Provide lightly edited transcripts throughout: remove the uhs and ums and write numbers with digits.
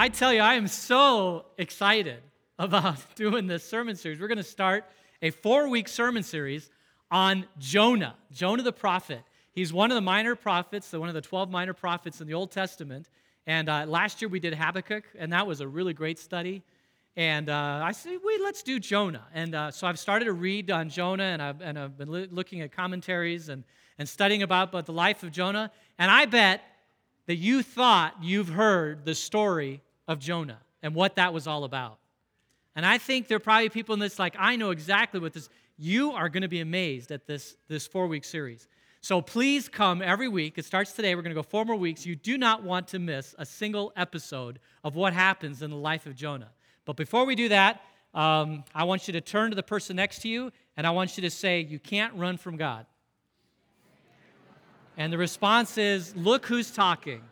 I tell you, I am so excited about doing this sermon series. We're going to start a 4-week sermon series on Jonah the prophet. He's one of the minor prophets, one of the 12 minor prophets in the Old Testament. And last year we did Habakkuk, and that was a really great study. And I said, let's do Jonah. And so I've started to read on Jonah, and I've been looking at commentaries and studying about the life of Jonah. And I bet that you thought you've heard the story of Jonah and what that was all about. And I think there are probably people in this like, I know exactly what this. You are going to be amazed at this 4-week series. So please come every week. It starts today. We're going to go 4 more weeks. You do not want to miss a single episode of what happens in the life of Jonah. But before we do that, I want you to turn to the person next to you, and I want you to say, you can't run from God. And the response is, look who's talking.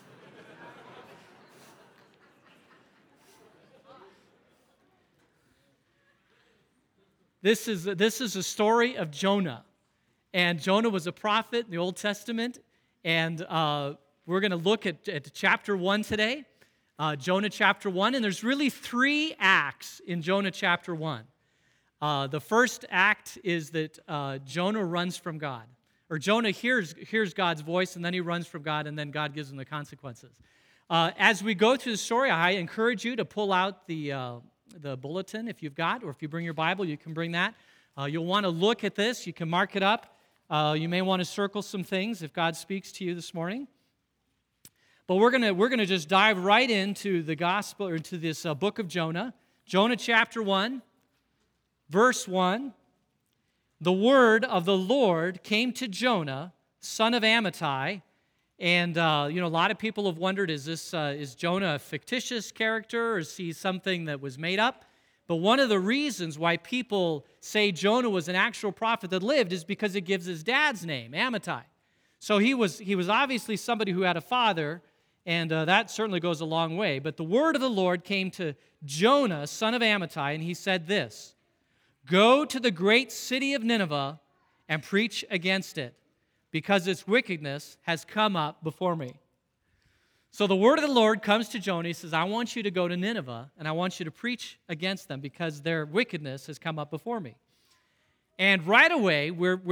This is a story of Jonah. And Jonah was a prophet in the Old Testament. And we're going to look at chapter 1 today, Jonah chapter 1. And there's really 3 acts in Jonah chapter 1. The first act is that Jonah runs from God. Or Jonah hears God's voice, and then he runs from God, and then God gives him the consequences. As we go through the story, I encourage you to pull out the bulletin if you've got, or if you bring your Bible, you can bring that. You'll want to look at this. You can mark it up. You may want to circle some things if God speaks to you this morning. But we're gonna just dive right into the gospel, or into this book of Jonah. Jonah chapter 1, verse 1. The word of the Lord came to Jonah, son of Amittai. And, a lot of people have wondered, is Jonah a fictitious character, or is he something that was made up? But one of the reasons why people say Jonah was an actual prophet that lived is because it gives his dad's name, Amittai. So he was obviously somebody who had a father, and that certainly goes a long way. But the word of the Lord came to Jonah, son of Amittai, and he said this, "Go to the great city of Nineveh and preach against it, because its wickedness has come up before me." So the word of the Lord comes to Jonah. He says, I want you to go to Nineveh, and I want you to preach against them, because their wickedness has come up before me. And right away,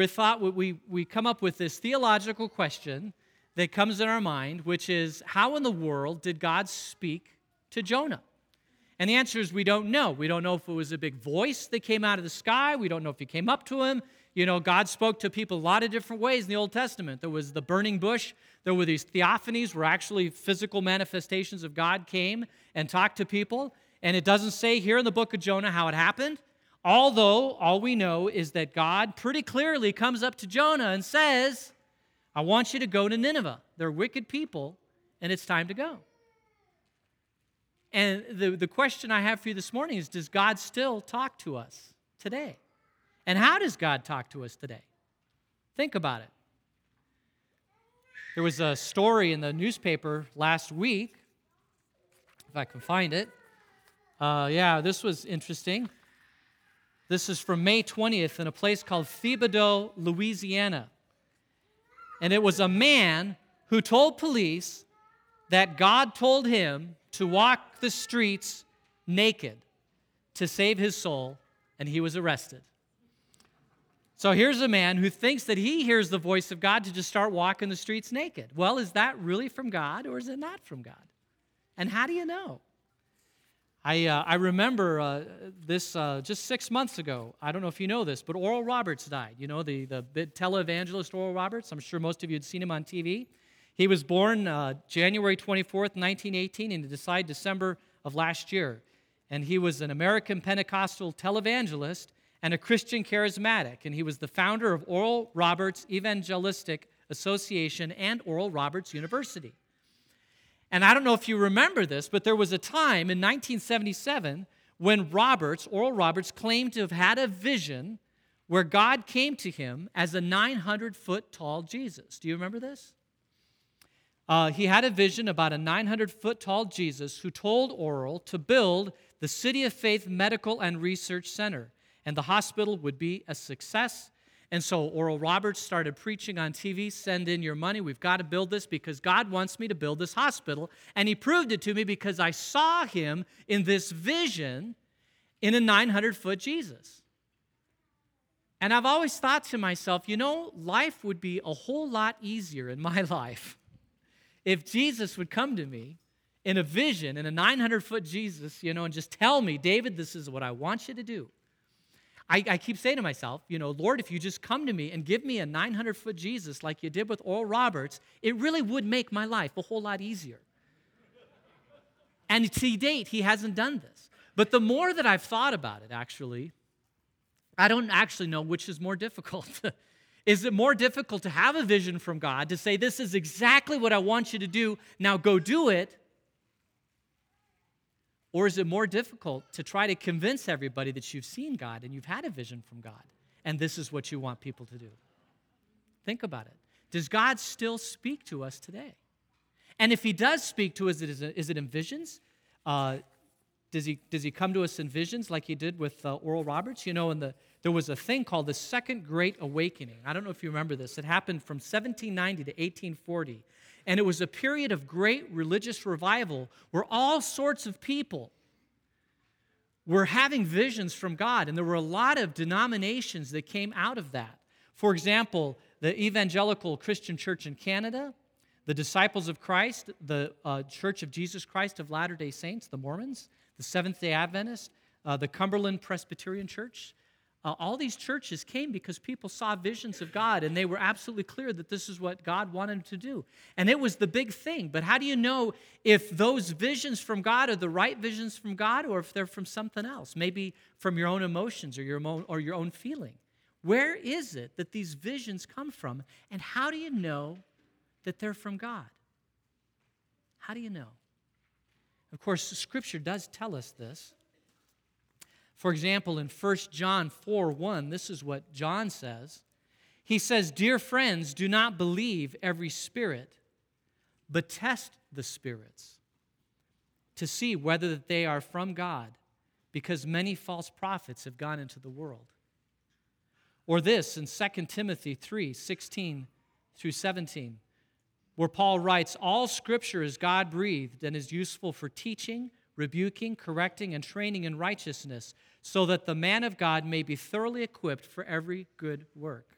we come up with this theological question that comes in our mind, which is, how in the world did God speak to Jonah? And the answer is we don't know. We don't know if it was a big voice that came out of the sky. We don't know if he came up to him. God spoke to people a lot of different ways in the Old Testament. There was the burning bush. There were these theophanies where actually physical manifestations of God came and talked to people. And it doesn't say here in the book of Jonah how it happened, although all we know is that God pretty clearly comes up to Jonah and says, I want you to go to Nineveh. They're wicked people, and it's time to go. And the question I have for you this morning is, does God still talk to us today? And how does God talk to us today? Think about it. There was a story in the newspaper last week, if I can find it. This was interesting. This is from May 20th in a place called Thibodaux, Louisiana. And it was a man who told police that God told him to walk the streets naked to save his soul, and he was arrested. So here's a man who thinks that he hears the voice of God to just start walking the streets naked. Well, is that really from God, or is it not from God? And how do you know? I remember this just 6 months ago. I don't know if you know this, but Oral Roberts died. You know, the big televangelist Oral Roberts. I'm sure most of you had seen him on TV. He was born January 24th, 1918, and he died December of last year. And he was an American Pentecostal televangelist and a Christian charismatic. And he was the founder of Oral Roberts Evangelistic Association and Oral Roberts University. And I don't know if you remember this, but there was a time in 1977 when Oral Roberts claimed to have had a vision where God came to him as a 900-foot tall Jesus. Do you remember this? He had a vision about a 900-foot tall Jesus who told Oral to build the City of Faith Medical and Research Center, and the hospital would be a success, And so Oral Roberts started preaching on TV, send in your money, we've got to build this because God wants me to build this hospital. And he proved it to me because I saw him in this vision in a 900-foot Jesus. And I've always thought to myself, life would be a whole lot easier in my life if Jesus would come to me in a vision, in a 900-foot Jesus, and just tell me, David, this is what I want you to do. I keep saying to myself, Lord, if you just come to me and give me a 900-foot Jesus like you did with Oral Roberts, it really would make my life a whole lot easier. And to date, he hasn't done this. But the more that I've thought about it, actually, I don't actually know which is more difficult. Is it more difficult to have a vision from God, to say, this is exactly what I want you to do, now go do it? Or is it more difficult to try to convince everybody that you've seen God and you've had a vision from God, and this is what you want people to do? Think about it. Does God still speak to us today? And if he does speak to us, is it in visions? Does he come to us in visions like he did with Oral Roberts? There was a thing called the Second Great Awakening. I don't know if you remember this. It happened from 1790 to 1840. And it was a period of great religious revival where all sorts of people were having visions from God. And there were a lot of denominations that came out of that. For example, the Evangelical Christian Church in Canada, the Disciples of Christ, the Church of Jesus Christ of Latter-day Saints, the Mormons, the Seventh-day Adventists, the Cumberland Presbyterian Church. All these churches came because people saw visions of God, and they were absolutely clear that this is what God wanted them to do. And it was the big thing. But how do you know if those visions from God are the right visions from God, or if they're from something else, maybe from your own emotions or your own feeling? Where is it that these visions come from, and how do you know that they're from God? How do you know? Of course, Scripture does tell us this. For example, in 1 John 4:1, this is what John says. He says, "Dear friends, do not believe every spirit, but test the spirits to see whether they are from God, because many false prophets have gone into the world." Or this in 2 Timothy 3:16 through 17, where Paul writes, "All Scripture is God-breathed and is useful for teaching, rebuking, correcting, and training in righteousness, so that the man of God may be thoroughly equipped for every good work."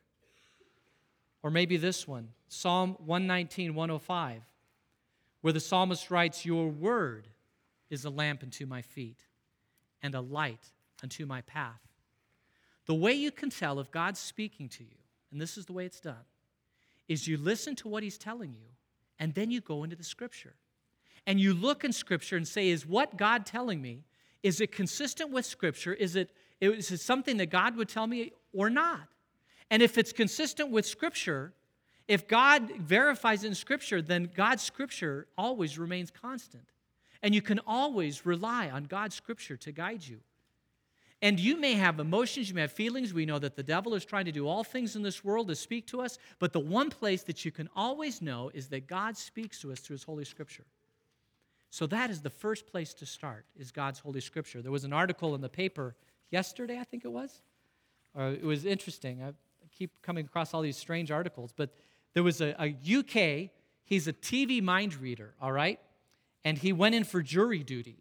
Or maybe this one, Psalm 119, 105, where the psalmist writes, "Your word is a lamp unto my feet and a light unto my path." The way you can tell if God's speaking to you, and this is the way it's done, is you listen to what he's telling you, and then you go into the Scripture. And you look in Scripture and say, is what God telling me, is it consistent with Scripture? Is it something that God would tell me or not? And if it's consistent with Scripture, if God verifies in Scripture, then God's Scripture always remains constant. And you can always rely on God's Scripture to guide you. And you may have emotions, you may have feelings. We know that the devil is trying to do all things in this world to speak to us. But the one place that you can always know is that God speaks to us through his Holy Scripture. So that is the first place to start, is God's Holy Scripture. There was an article in the paper yesterday, I think it was. It was interesting. I keep coming across all these strange articles. But there was a UK, he's a TV mind reader, all right? And he went in for jury duty.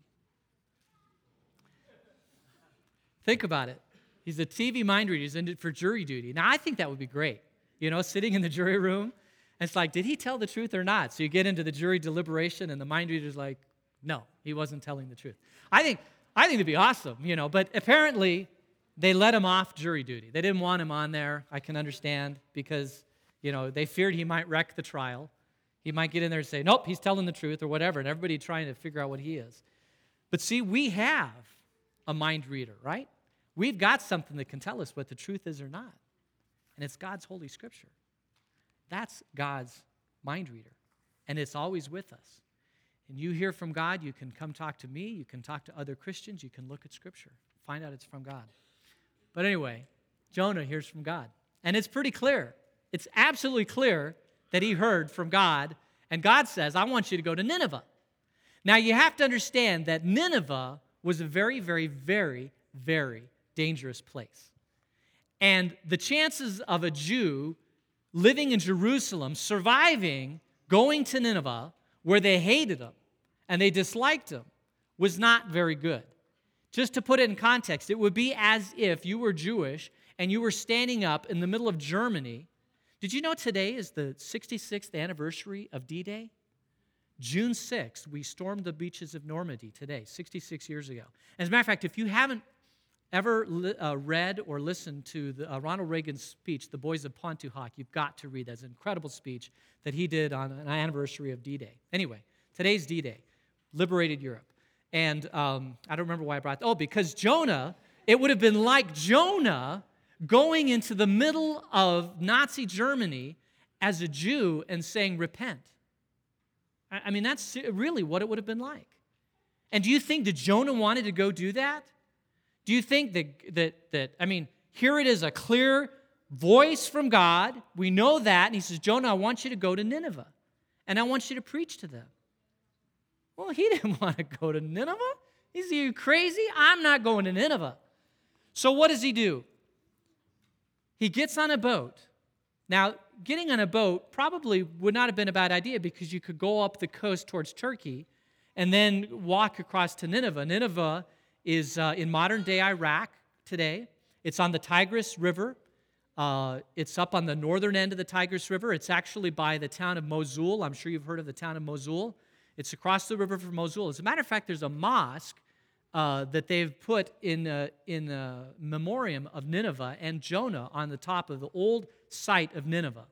Think about it. He's a TV mind reader. He's in for jury duty. Now, I think that would be great. Sitting in the jury room. And it's like, did he tell the truth or not? So you get into the jury deliberation, and the mind reader's like, no, he wasn't telling the truth. I think it'd be awesome, But apparently, they let him off jury duty. They didn't want him on there. I can understand, because, they feared he might wreck the trial. He might get in there and say, nope, he's telling the truth or whatever, and everybody trying to figure out what he is. But see, we have a mind reader, right? We've got something that can tell us what the truth is or not. And it's God's Holy Scripture. That's God's mind reader. And it's always with us. And you hear from God, you can come talk to me, you can talk to other Christians, you can look at Scripture, find out it's from God. But anyway, Jonah hears from God. And it's pretty clear. It's absolutely clear that he heard from God. And God says, I want you to go to Nineveh. Now, you have to understand that Nineveh was a very, very, very, very dangerous place. And the chances of a Jew living in Jerusalem, surviving, going to Nineveh, where they hated him and they disliked him, was not very good. Just to put it in context, it would be as if you were Jewish and you were standing up in the middle of Germany. Did you know today is the 66th anniversary of D-Day? June 6th, we stormed the beaches of Normandy today, 66 years ago. As a matter of fact, if you haven't ever read or listened to Ronald Reagan's speech, The Boys of Pontotoc, you've got to read that. It's an incredible speech that he did on an anniversary of D-Day. Anyway, today's D-Day, liberated Europe. And I don't remember why I brought that. Oh, because Jonah, it would have been like Jonah going into the middle of Nazi Germany as a Jew and saying, repent. I mean, that's really what it would have been like. And do you think that Jonah wanted to go do that? Do you think that here it is, a clear voice from God. We know that. And he says, Jonah, I want you to go to Nineveh. And I want you to preach to them. Well, he didn't want to go to Nineveh. Is he crazy? I'm not going to Nineveh. So what does he do? He gets on a boat. Now, getting on a boat probably would not have been a bad idea because you could go up the coast towards Turkey and then walk across to Nineveh. Nineveh is in modern-day Iraq today. It's on the Tigris River. It's up on the northern end of the Tigris River. It's actually by the town of Mosul. I'm sure you've heard of the town of Mosul. It's across the river from Mosul. As a matter of fact, there's a mosque that they've put in memoriam of Nineveh and Jonah on the top of the old site of Nineveh.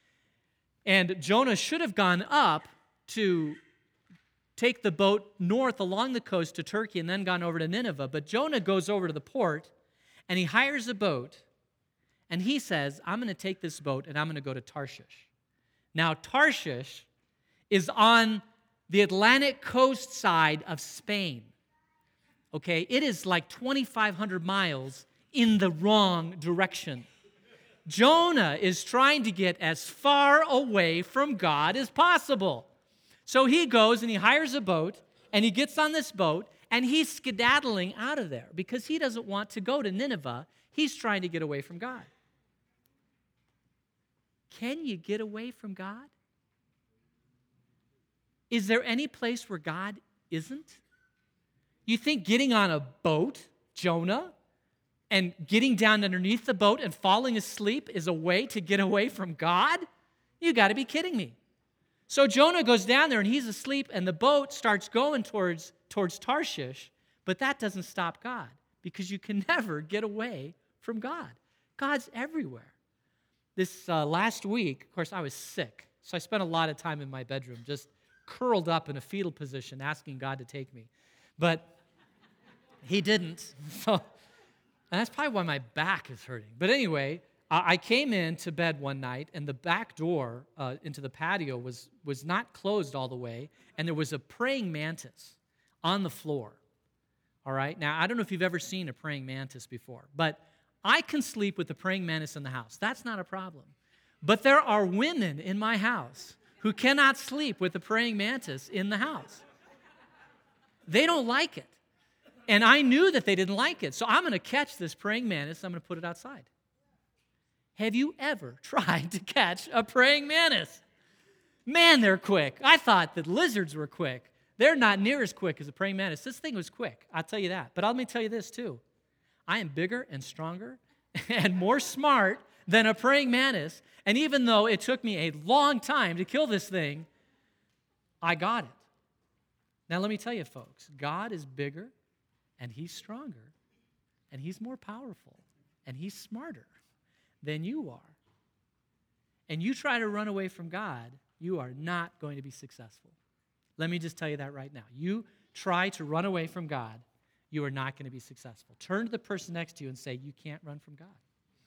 And Jonah should have gone up to take the boat north along the coast to Turkey and then gone over to Nineveh. But Jonah goes over to the port and he hires a boat and he says, I'm going to take this boat and I'm going to go to Tarshish. Now, Tarshish is on the Atlantic coast side of Spain. Okay, it is like 2,500 miles in the wrong direction. Jonah is trying to get as far away from God as possible. So he goes and he hires a boat, and he gets on this boat, and he's skedaddling out of there because he doesn't want to go to Nineveh. He's trying to get away from God. Can you get away from God? Is there any place where God isn't? You think getting on a boat, Jonah, and getting down underneath the boat and falling asleep is a way to get away from God? You got to be kidding me. So Jonah goes down there and he's asleep and the boat starts going towards Tarshish, but that doesn't stop God because you can never get away from God. God's everywhere. This last week, of course, I was sick, so I spent a lot of time in my bedroom just curled up in a fetal position asking God to take me. But he didn't. And that's probably why my back is hurting. But anyway, I came into bed one night, and the back door into the patio was not closed all the way, and there was a praying mantis on the floor. All right? Now, I don't know if you've ever seen a praying mantis before, but I can sleep with the praying mantis in the house. That's not a problem. But there are women in my house who cannot sleep with the praying mantis in the house. They don't like it. And I knew that they didn't like it. So I'm going to catch this praying mantis. I'm going to put it outside. Have you ever tried to catch a praying mantis? Man, they're quick. I thought that lizards were quick. They're not near as quick as a praying mantis. This thing was quick. I'll tell you that. But let me tell you this too. I am bigger and stronger and more smart than a praying mantis. And even though it took me a long time to kill this thing, I got it. Now, let me tell you, folks, God is bigger, and he's stronger, and he's more powerful, and he's smarter than you are. And you try to run away from God, you are not going to be successful. Let me just tell you that right now. You try to run away from God, you are not going to be successful. Turn to the person next to you and say, you can't run from God.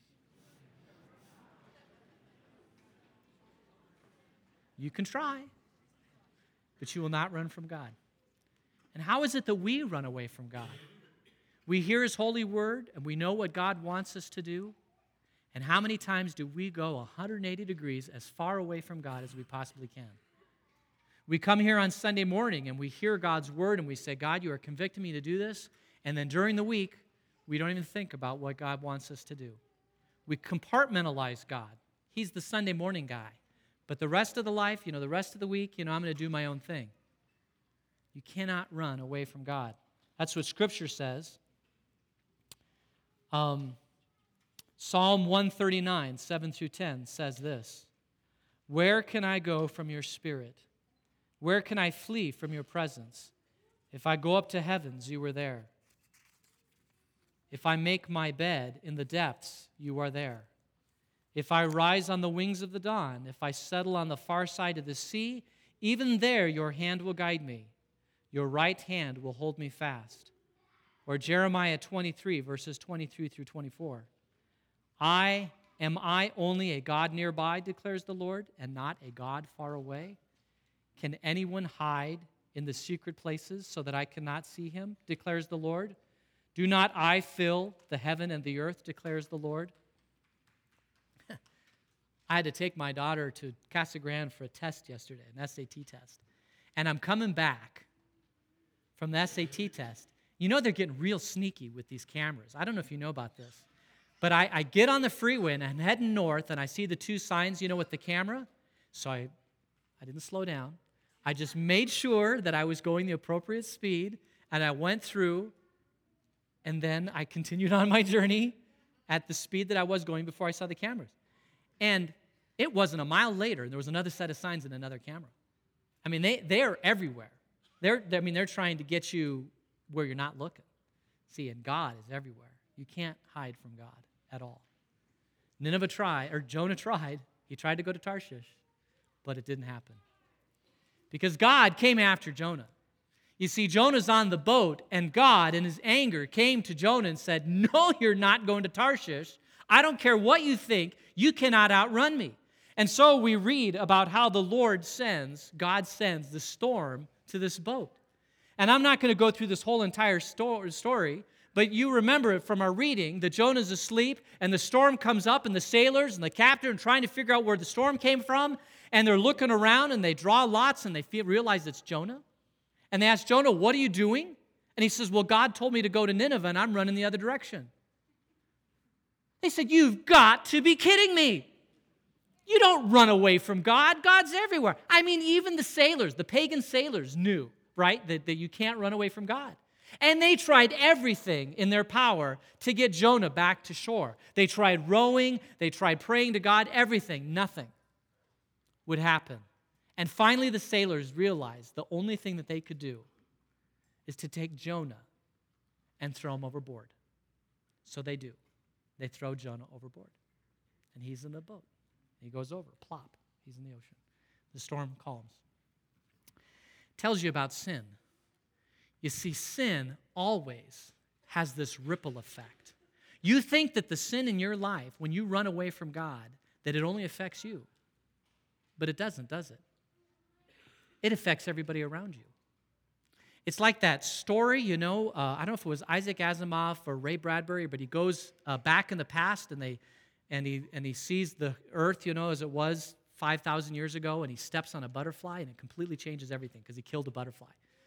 You can try, but you will not run from God. And how is it that we run away from God? We hear his holy word, and we know what God wants us to do. And how many times do we go 180 degrees as far away from God as we possibly can? We come here on Sunday morning, and we hear God's word, and we say, God, you are convicting me to do this. And then during the week, we don't even think about what God wants us to do. We compartmentalize God. He's the Sunday morning guy. But the rest of the life, the rest of the week, I'm going to do my own thing. You cannot run away from God. That's what Scripture says. Psalm 139, 7 through 10 says this: Where can I go from your spirit? Where can I flee from your presence? If I go up to heavens, you are there. If I make my bed in the depths, you are there. If I rise on the wings of the dawn, if I settle on the far side of the sea, even there your hand will guide me. Your right hand will hold me fast. Or Jeremiah 23, verses 23 through 24. Am I only a God nearby, declares the Lord, and not a God far away? Can anyone hide in the secret places so that I cannot see him, declares the Lord? Do not I fill the heaven and the earth, declares the Lord? I had to take my daughter to Casa Grande for a test yesterday, an SAT test. And I'm coming back from the SAT test. They're getting real sneaky with these cameras. I don't know if you know about this. But I get on the freeway and I'm heading north and I see the two signs, with the camera. So I didn't slow down. I just made sure that I was going the appropriate speed and I went through and then I continued on my journey at the speed that I was going before I saw the cameras. And it wasn't a mile later, there was another set of signs and another camera. I mean, they are everywhere. They're trying to get you where you're not looking. See, and God is everywhere. You can't hide from God at all. Jonah tried. He tried to go to Tarshish, but it didn't happen. Because God came after Jonah. You see, Jonah's on the boat, and God, in his anger, came to Jonah and said, no, you're not going to Tarshish. I don't care what you think. You cannot outrun me. And so we read about how God sends the storm to this boat. And I'm not going to go through this whole entire story, but you remember it from our reading that Jonah's asleep, and the storm comes up, and the sailors and the captain are trying to figure out where the storm came from, and they're looking around, and they draw lots, and they realize it's Jonah. And they ask Jonah, what are you doing? And he says, well, God told me to go to Nineveh, and I'm running the other direction. They said, you've got to be kidding me. You don't run away from God. God's everywhere. I mean, even the sailors, the pagan sailors knew, right, that you can't run away from God. And they tried everything in their power to get Jonah back to shore. They tried rowing. They tried praying to God. Everything. Nothing would happen. And finally, the sailors realized the only thing that they could do is to take Jonah and throw him overboard. So they do. They throw Jonah overboard. And he's in the boat. He goes over, plop. He's in the ocean. The storm calms. Tells you about sin. You see, sin always has this ripple effect. You think that the sin in your life, when you run away from God, that it only affects you. But it doesn't, does it? It affects everybody around you. It's like that story, I don't know if it was Isaac Asimov or Ray Bradbury, but he goes back in the past and he sees the earth, as it was 5,000 years ago, and he steps on a butterfly, and it completely changes everything because he killed a butterfly.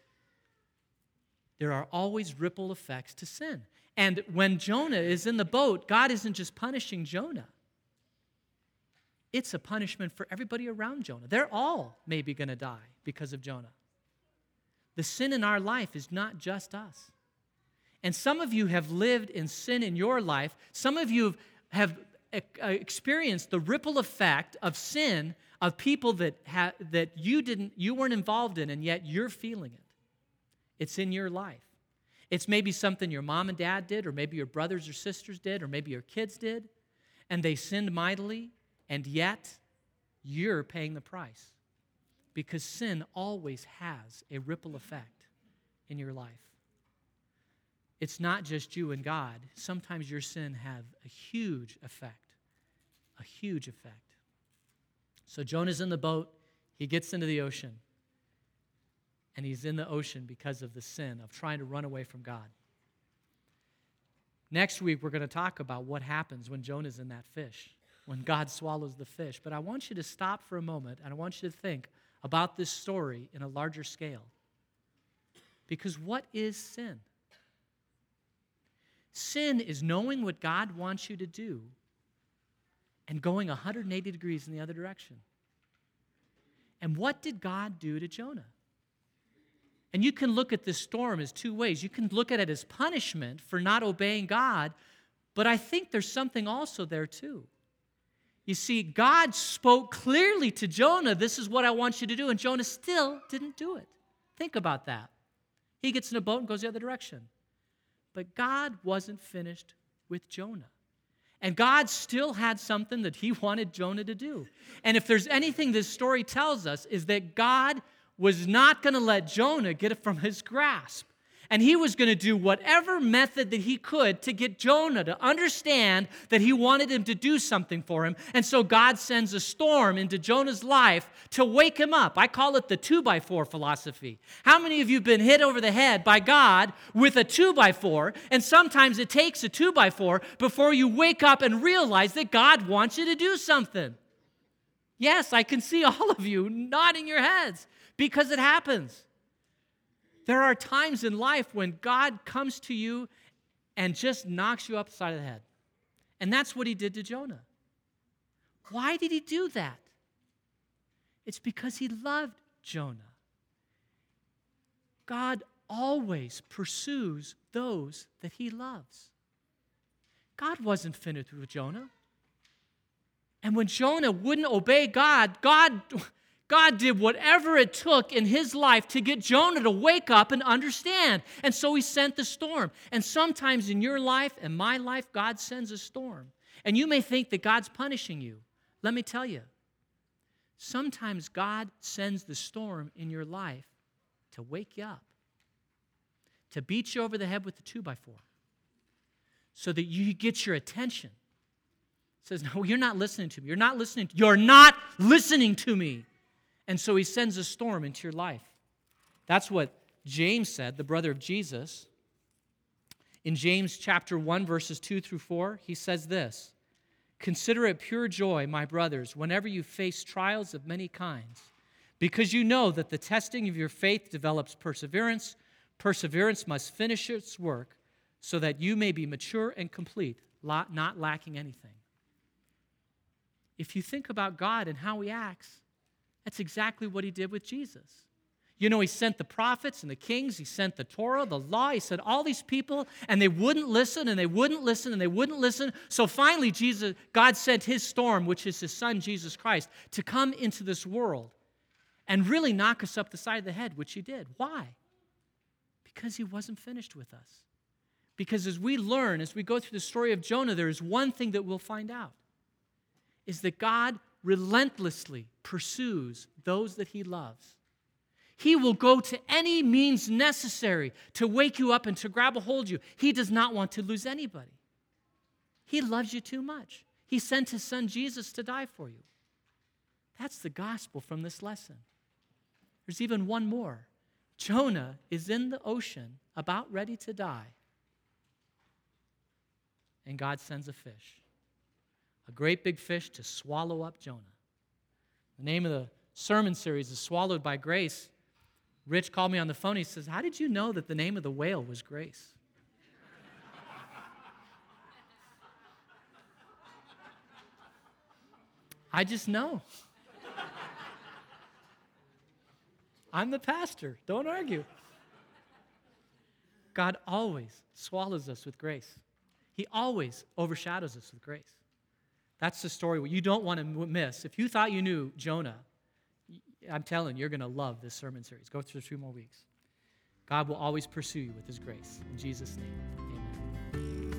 There are always ripple effects to sin. And when Jonah is in the boat, God isn't just punishing Jonah. It's a punishment for everybody around Jonah. They're all maybe going to die because of Jonah. The sin in our life is not just us. And some of you have lived in sin in your life. Some of you have experienced the ripple effect of sin of people that you weren't involved in, and yet you're feeling it. It's in your life. It's maybe something your mom and dad did, or maybe your brothers or sisters did, or maybe your kids did, and they sinned mightily, and yet you're paying the price. Because sin always has a ripple effect in your life. It's not just you and God. Sometimes your sin has a huge effect. A huge effect. So Jonah's in the boat. He gets into the ocean. And he's in the ocean because of the sin of trying to run away from God. Next week, we're going to talk about what happens when Jonah's in that fish, when God swallows the fish. But I want you to stop for a moment, and I want you to think about this story in a larger scale. Because what is sin? Sin is knowing what God wants you to do and going 180 degrees in the other direction. And what did God do to Jonah? And you can look at this storm as two ways. You can look at it as punishment for not obeying God, but I think there's something also there too. You see, God spoke clearly to Jonah, this is what I want you to do, and Jonah still didn't do it. Think about that. He gets in a boat and goes the other direction. But God wasn't finished with Jonah. And God still had something that he wanted Jonah to do. And if there's anything this story tells us, is that God was not going to let Jonah get it from his grasp. And he was going to do whatever method that he could to get Jonah to understand that he wanted him to do something for him. And so God sends a storm into Jonah's life to wake him up. I call it the 2x4 philosophy. How many of you have been hit over the head by God with a 2x4? And sometimes it takes a 2x4 before you wake up and realize that God wants you to do something. Yes, I can see all of you nodding your heads because it happens. There are times in life when God comes to you and just knocks you upside the head. And that's what he did to Jonah. Why did he do that? It's because he loved Jonah. God always pursues those that he loves. God wasn't finished with Jonah. And when Jonah wouldn't obey God did whatever it took in his life to get Jonah to wake up and understand. And so he sent the storm. And sometimes in your life and my life, God sends a storm. And you may think that God's punishing you. Let me tell you, sometimes God sends the storm in your life to wake you up, to beat you over the head with the 2x4, so that you get your attention. It says, no, you're not listening to me. You're not listening to me. And so he sends a storm into your life. That's what James said, the brother of Jesus. In James chapter 1, verses 2 through 4, he says this, "Consider it pure joy, my brothers, whenever you face trials of many kinds, because you know that the testing of your faith develops perseverance. Perseverance must finish its work so that you may be mature and complete, not lacking anything." If you think about God and how he acts, that's exactly what he did with Jesus. You know, he sent the prophets and the kings, he sent the Torah, the law, he sent all these people, and they wouldn't listen, and they wouldn't listen, and they wouldn't listen. So finally, God sent his storm, which is his son, Jesus Christ, to come into this world and really knock us up the side of the head, which he did. Why? Because he wasn't finished with us. Because as we learn, as we go through the story of Jonah, there is one thing that we'll find out, is that God relentlessly pursues those that he loves. He will go to any means necessary to wake you up and to grab a hold of you. He does not want to lose anybody. He loves you too much. He sent his son Jesus to die for you. That's the gospel from this lesson. There's even one more. Jonah is in the ocean about ready to die. And God sends a fish. A great big fish to swallow up Jonah. The name of the sermon series is Swallowed by Grace. Rich called me on the phone. He says, "How did you know that the name of the whale was Grace?" I just know. I'm the pastor. Don't argue. God always swallows us with grace. He always overshadows us with grace. That's the story you don't want to miss. If you thought you knew Jonah, I'm telling you, you're going to love this sermon series. Go through 2 more weeks. God will always pursue you with his grace. In Jesus' name, amen.